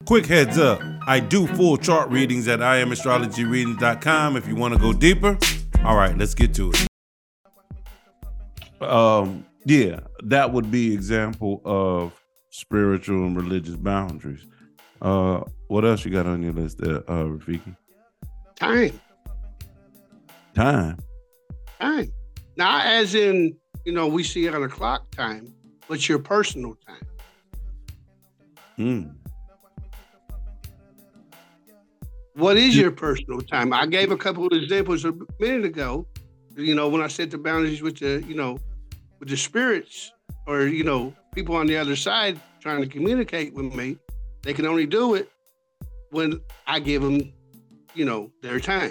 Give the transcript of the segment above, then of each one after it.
Quick heads up, I do full chart readings at IamAstrologyReadings.com if you want to go deeper. All right, let's get to it. Yeah, that would be example of spiritual and religious boundaries. What else you got on your list there, Rafiki? Time. Not as in, we see it on a clock time, but your personal time. What is your personal time? I gave a couple of examples a minute ago. When I set the boundaries with the spirits or, people on the other side trying to communicate with me, they can only do it when I give them, their time.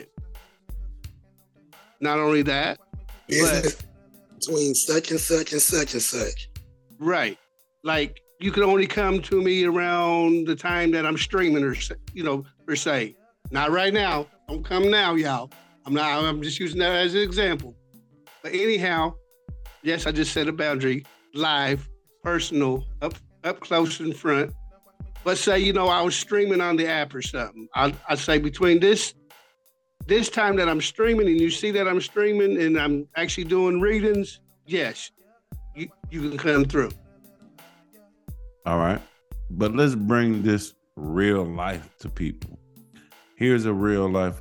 Not only that, but between such and such and such and such. Right. Like you can only come to me around the time that I'm streaming or, per se. Not right now. Don't come now, y'all. I'm just using that as an example. But anyhow, yes, I just set a boundary, live, personal, up close in front. Let's say, I was streaming on the app or something. I'd say between this time that I'm streaming and you see that I'm streaming and I'm actually doing readings, yes, you can come through. All right. But let's bring this real life to people. Here's a real life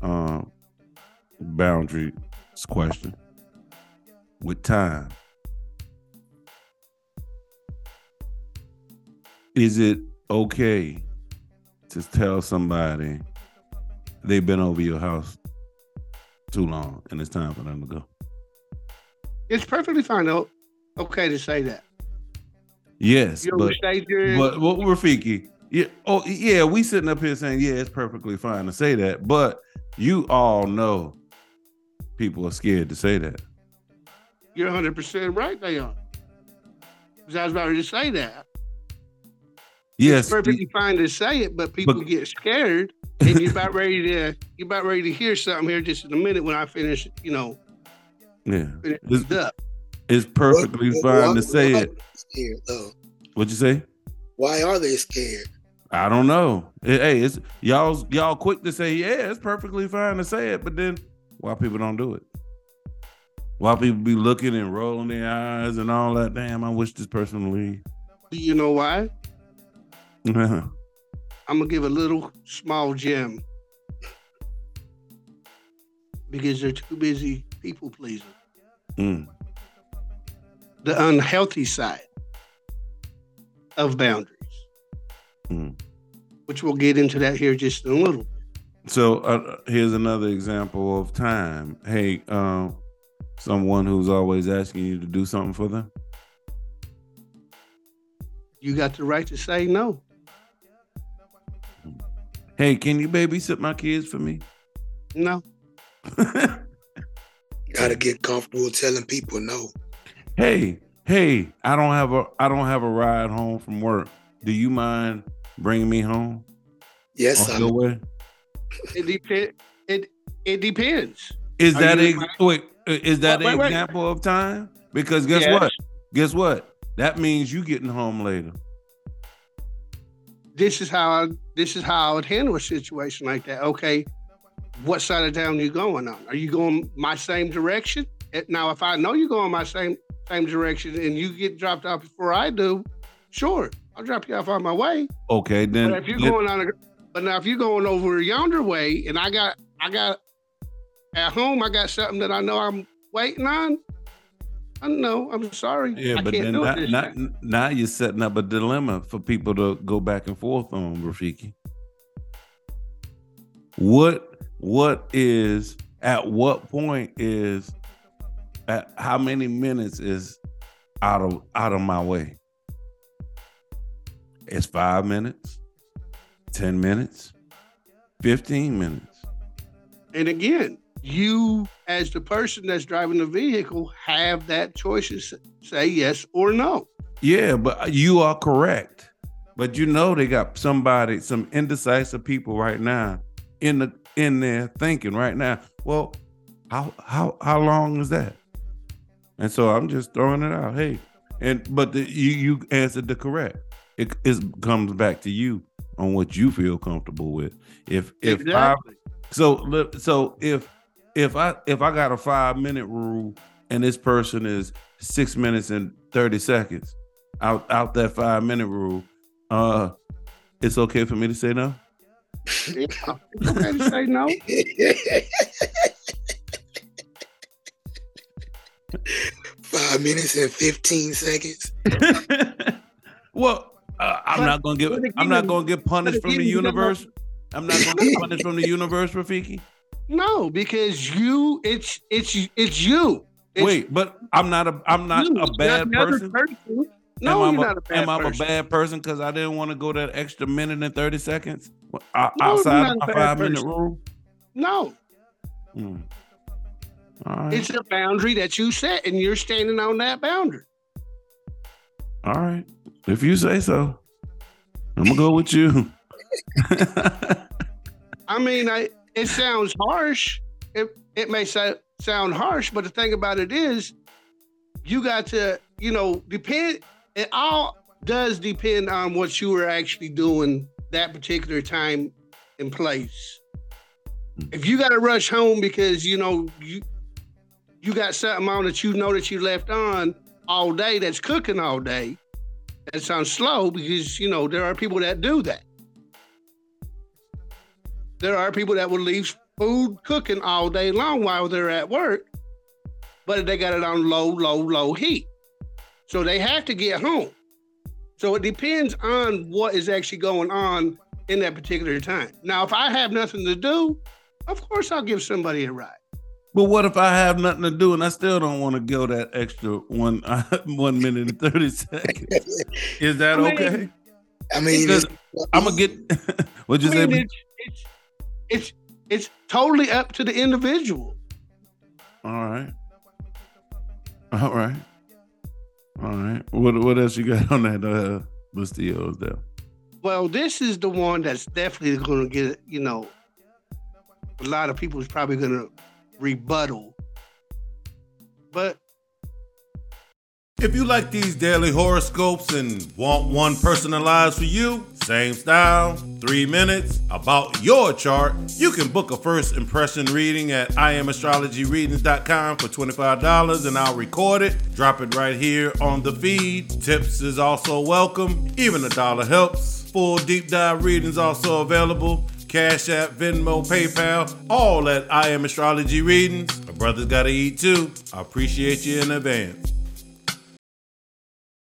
boundary question with time. Is it okay to tell somebody they've been over your house too long and it's time for them to go? It's perfectly fine, okay to say that. Yes, but Rafiki, we sitting up here saying, yeah, it's perfectly fine to say that, but you all know people are scared to say that. You're 100% right, they are. Because I was about to say that. Yes, it's perfectly fine to say it, but people get scared, and you're about ready to hear something here just in a minute when I finish. Yeah, finish up. It's perfectly fine to say it. Scared, though. What'd you say? Why are they scared? I don't know. Hey, it's y'all quick to say, yeah, it's perfectly fine to say it, but then why people don't do it? Why people be looking and rolling their eyes and all that? Damn, I wish this person would leave. Do you know why? I'm gonna give a little small gem because they're too busy people pleasing. The unhealthy side of boundaries, which we'll get into that here just in a little bit. So here's another example of time. Hey, someone who's always asking you to do something for them. You got the right to say no. Hey, can you babysit my kids for me? No. Gotta get comfortable telling people no. Hey, I don't have a ride home from work. Do you mind bringing me home? Yes, on your way? It depends. Is that an example of time? Because guess what? That means you getting home later. This is how I would handle a situation like that. Okay, what side of town are you going on? Are you going my same direction? Now, if I know you're going my same direction and you get dropped off before I do, sure, I'll drop you off on my way. Okay, then. But if you're if you're going over yonder way and I got at home, I got something that I know I'm waiting on. I know. I'm sorry. Yeah, but then now you're setting up a dilemma for people to go back and forth on, Rafiki. How many minutes is out of my way? It's 5 minutes, 10 minutes, 15 minutes. And again, you as the person that's driving the vehicle have that choice to say yes or no. Yeah, but you are correct. But they got some indecisive people right now in there thinking right now, well, how long is that? And so I'm just throwing it out. Hey, but you answered the correct. It comes back to you. on what you feel comfortable with. If Exactly. so if I got a 5-minute rule and this person is 6 minutes and 30 seconds out that 5-minute rule, it's okay for me to say no? Yeah, it's okay to say no. 5 minutes and 15 seconds. Well, I'm not gonna get punished from the universe. I'm not gonna get punished from the universe, Rafiki. No, because it's you. Wait, but I'm not a bad person. No, am you're I not a bad am I a person. bad person because I didn't want to go that extra minute and 30 seconds you're outside not of my a bad 5-minute person. rule? No, All right. it's a boundary that you set, and you're standing on that boundary. All right. If you say so, I'm gonna go with you. I mean, it sounds harsh. It may sound harsh, but the thing about it is, you got to, depend. It all does depend on what you were actually doing that particular time and place. If you got to rush home because you got something on that that you left on all day that's cooking all day, that sounds slow because there are people that do that. There are people that will leave food cooking all day long while they're at work, but they got it on low heat. So they have to get home. So it depends on what is actually going on in that particular time. Now, if I have nothing to do, of course I'll give somebody a ride. But what if I have nothing to do and I still don't want to go that extra 1 minute and 30 seconds? Is that okay? I mean, Because I'm gonna get. What'd you say? It's totally up to the individual. All right. What else you got on that Bustillos there? Well, this is the one that's definitely going to get, a lot of people is probably going to rebuttal. But if you like these daily horoscopes and want one personalized for you, same style, 3 minutes, about your chart, you can book a first impression reading at IamAstrologyReadings.com for $25 and I'll record it, drop it right here on the feed. Tips is also welcome, even $1 helps. Full deep dive readings also available. Cash App, Venmo, PayPal, all at I Am Astrology Readings. My brother's gotta eat too. I appreciate you in advance.